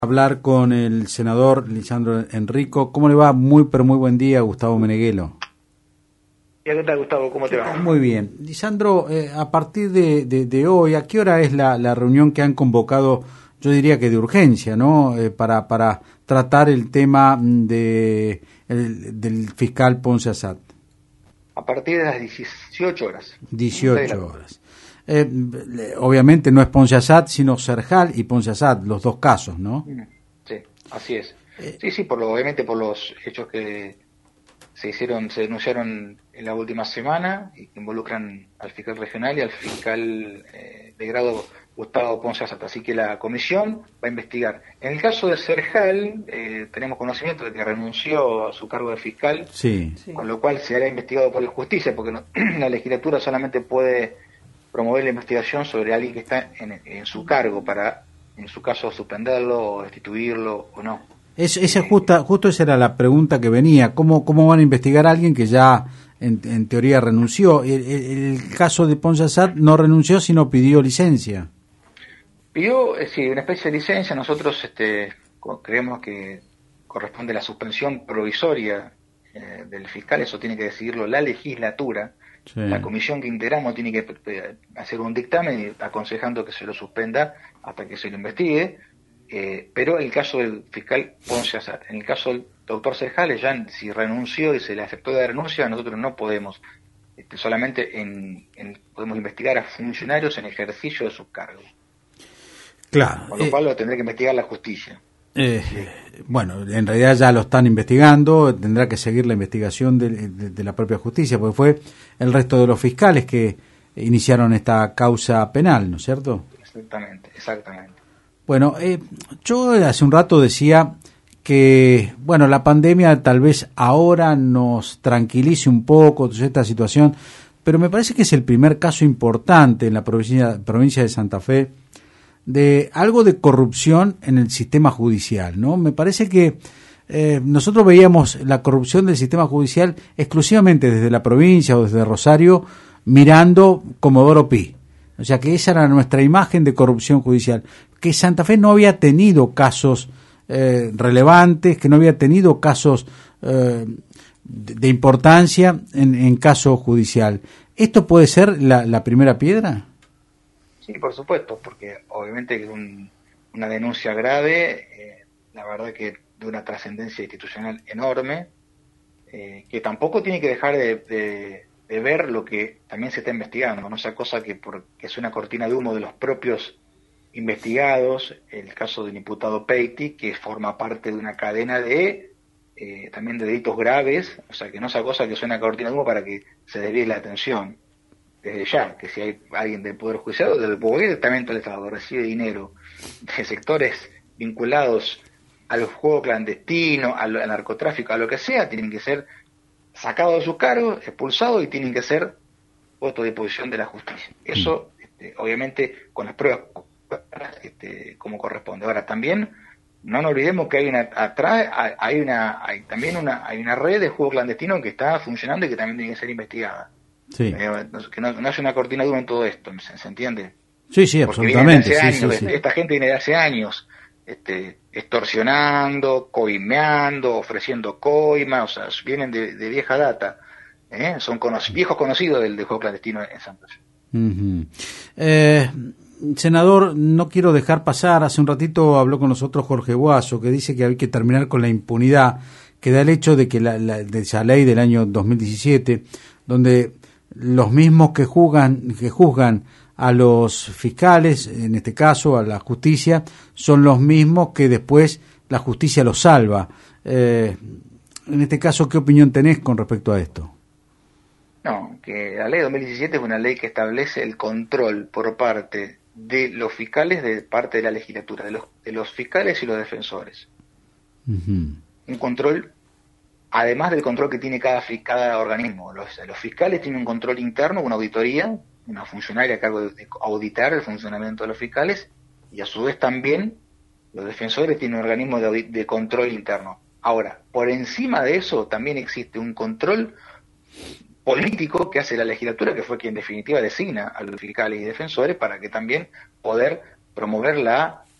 Hablar con el senador Lisandro Enrico. ¿Cómo le va? Muy, pero muy buen día, Gustavo Meneghelo. ¿Qué tal, Gustavo? ¿Cómo te va? Muy bien. Lisandro, a partir de hoy, ¿a qué hora es la reunión que han convocado, yo diría que de urgencia, ¿no? Para tratar el tema del fiscal Ponce Assad. A partir de las 18 horas. 18 horas. Obviamente no es Ponce Assad, sino Zerjal y Ponce Assad, los dos casos, ¿no? Sí, así es. Sí, obviamente por los hechos que se denunciaron en la última semana y que involucran al fiscal regional y al fiscal de grado Gustavo Ponce Assad. Así que la comisión va a investigar. En el caso de Zerjal, tenemos conocimiento de que renunció a su cargo de fiscal, sí. Con lo cual se hará investigado por la justicia, porque la legislatura solamente puede promover la investigación sobre alguien que está en su cargo para, en su caso, suspenderlo o destituirlo o no. Justo esa era la pregunta que venía. ¿Cómo van a investigar a alguien que ya en teoría renunció? El caso de Ponce Assad no renunció, sino pidió licencia. Pidió, sí, una especie de licencia. Nosotros creemos que corresponde la suspensión provisoria del fiscal. Eso tiene que decidirlo la legislatura. Sí. La comisión que integramos tiene que hacer un dictamen aconsejando que se lo suspenda hasta que se lo investigue, pero el caso del fiscal Ponce Assad, en el caso del doctor Zerjal, ya si renunció y se le aceptó la renuncia, nosotros no podemos, solamente podemos investigar a funcionarios en ejercicio de sus cargos. Claro. Con lo cual lo tendrá que investigar la justicia. Bueno, en realidad ya lo están investigando, tendrá que seguir la investigación de la propia justicia, porque fue el resto de los fiscales que iniciaron esta causa penal, ¿no es cierto? Exactamente. Bueno, yo hace un rato decía que, bueno, la pandemia tal vez ahora nos tranquilice un poco toda esta situación, pero me parece que es el primer caso importante en la provincia de Santa Fe de algo de corrupción en el sistema judicial, ¿no? Me parece que nosotros veíamos la corrupción del sistema judicial exclusivamente desde la provincia o desde Rosario, mirando Comodoro Pi. O sea, que esa era nuestra imagen de corrupción judicial. Que Santa Fe no había tenido casos relevantes, que no había tenido casos de importancia en caso judicial. ¿Esto puede ser la primera piedra? Sí, por supuesto, porque obviamente es una denuncia grave, la verdad que de una trascendencia institucional enorme, que tampoco tiene que dejar de ver lo que también se está investigando, no sea cosa que es una cortina de humo de los propios investigados, el caso del imputado Peiti, que forma parte de una cadena también de delitos graves, o sea que no sea cosa que sea una cortina de humo para que se desvíe la atención. Desde ya, que si hay alguien del Poder Judicial o del Departamento del Estado recibe dinero de sectores vinculados al juego clandestino, al narcotráfico, a lo que sea, tienen que ser sacados de sus cargos, expulsados y tienen que ser puestos a disposición de la justicia. Eso, obviamente, con las pruebas como corresponde. Ahora, también no nos olvidemos que hay una red de juego clandestino que está funcionando y que también tiene que ser investigada. Sí. Que no es una cortina de humo en todo esto, ¿se entiende? Sí, sí, porque absolutamente. Esta gente viene de hace años extorsionando, coimeando, ofreciendo coima, o sea, vienen de vieja data, son viejos conocidos del juego clandestino en Santa Fe. Senador, no quiero dejar pasar, hace un ratito habló con nosotros Jorge Boazo, que dice que hay que terminar con la impunidad que da el hecho de que de esa ley del año 2017, donde los mismos que juzgan a los fiscales, en este caso a la justicia, son los mismos que después la justicia los salva. En este caso, ¿qué opinión tenés con respecto a esto? No, que la ley 2017 es una ley que establece el control por parte de los fiscales, de parte de la legislatura, de los fiscales y los defensores. Uh-huh. Un control, además del control que tiene cada organismo. Los fiscales tienen un control interno, una auditoría, una funcionaria a cargo de auditar el funcionamiento de los fiscales, y a su vez también los defensores tienen un organismo de control interno. Ahora, por encima de eso también existe un control político que hace la legislatura, que fue quien en definitiva designa a los fiscales y defensores para que también poder promover la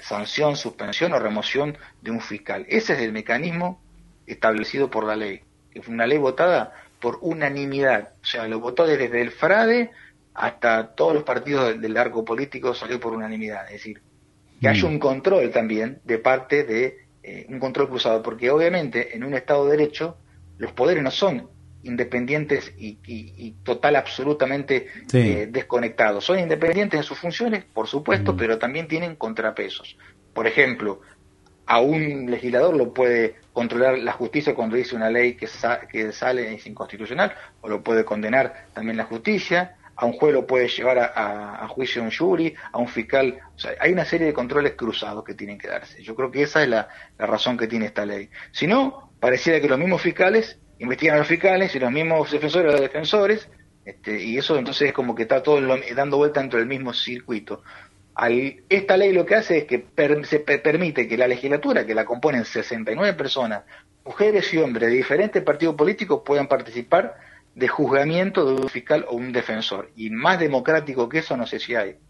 sanción, suspensión o remoción de un fiscal. Ese es el mecanismo establecido por la ley, que fue una ley votada por unanimidad, o sea, lo votó desde el FRADE hasta todos los partidos del arco político, salió por unanimidad, es decir, que haya un control también de parte de un control cruzado, porque obviamente en un Estado de Derecho los poderes no son independientes y total, absolutamente desconectados. Son independientes en sus funciones, por supuesto, pero también tienen contrapesos. Por ejemplo, a un legislador lo puede controlar la justicia cuando dice una ley que sale es inconstitucional, o lo puede condenar también la justicia. A un juez lo puede llevar a juicio un jury, a un fiscal. O sea, hay una serie de controles cruzados que tienen que darse. Yo creo que esa es la razón que tiene esta ley. Si no, pareciera que los mismos fiscales investigan a los fiscales y los mismos defensores a los defensores, y eso entonces es como que está todo dando vuelta dentro del mismo circuito. Esta ley lo que hace es que se permite que la legislatura, que la componen 69 personas, mujeres y hombres de diferentes partidos políticos, puedan participar de juzgamiento de un fiscal o un defensor. Y más democrático que eso no sé si hay.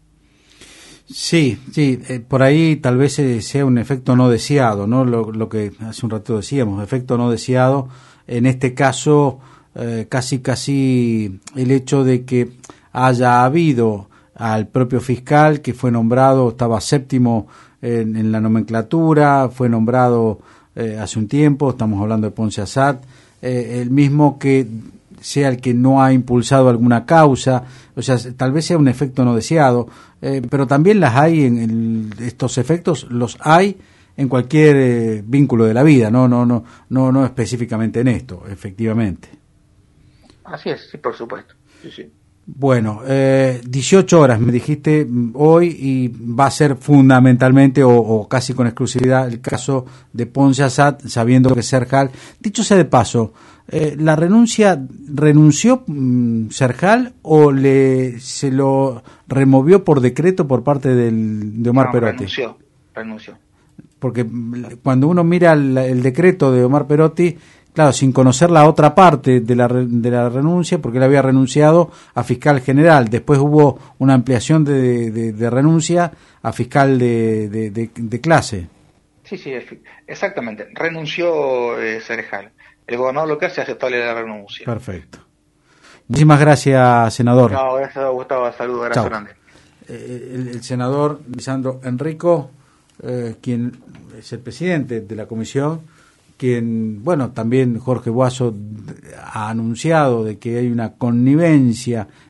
Sí, por ahí tal vez sea un efecto no deseado, ¿no? Lo que hace un rato decíamos, efecto no deseado, en este caso casi el hecho de que haya habido al propio fiscal que fue nombrado, estaba séptimo en la nomenclatura, fue nombrado hace un tiempo, estamos hablando de Ponce Assad, el mismo que sea el que no ha impulsado alguna causa, o sea, tal vez sea un efecto no deseado, pero también las hay estos efectos los hay en cualquier vínculo de la vida, no específicamente en esto, efectivamente. Así es, sí, por supuesto. Sí. Bueno, 18 horas me dijiste hoy, y va a ser fundamentalmente o casi con exclusividad el caso de Ponce Assad, sabiendo que Serjal, dicho sea de paso, ¿renunció Serjal o se lo removió por decreto por parte de Omar Perotti? Renunció. Porque cuando uno mira el decreto de Omar Perotti, claro, sin conocer la otra parte de la renuncia, porque él había renunciado a fiscal general. Después hubo una ampliación de renuncia a fiscal de clase. Sí, exactamente. Renunció Serjal. El gobernador lo que hace es aceptarle la renuncia. Perfecto. Muchísimas gracias, senador. No, gracias, Gustavo. Saludos, abrazo grande. El senador Lisandro Enrico, quien es el presidente de la comisión, quien, también Jorge Boazo ha anunciado de que hay una connivencia